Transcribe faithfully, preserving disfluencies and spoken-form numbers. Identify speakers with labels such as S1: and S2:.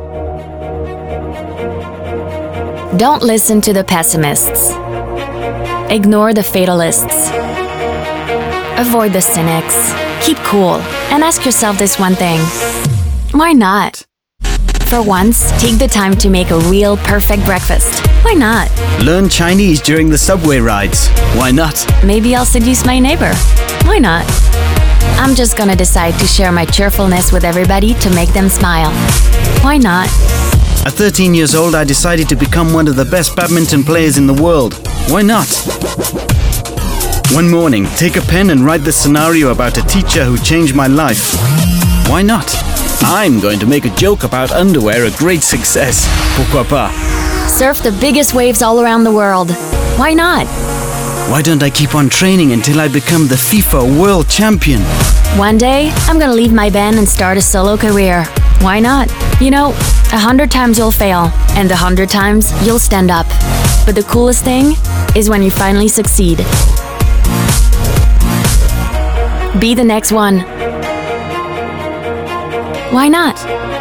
S1: Don't listen to the pessimists. Ignore the fatalists. Avoid the cynics. Keep cool and ask yourself this one thing. Why not? For once, take the time to make a real perfect breakfast. Why not?
S2: Learn Chinese during the subway rides. Why not?
S1: Maybe I'll seduce my neighbor. Why not? I'm just gonna decide to share my cheerfulness with everybody to make them smile. Why not?
S2: At thirteen years old, I decided to become one of the best badminton players in the world. Why not? One morning, take a pen and write the scenario about a teacher who changed my life. Why not? I'm going to make a joke about underwear a great success. Pourquoi pas?
S1: Surf the biggest waves all around the world. Why not?
S2: Why don't I keep on training until I become the FIFA World Champion?
S1: One day, I'm gonna leave my band and start a solo career. Why not? You know, a hundred times you'll fail, and a hundred times you'll stand up. But the coolest thing is when you finally succeed. Be the next one. Why not?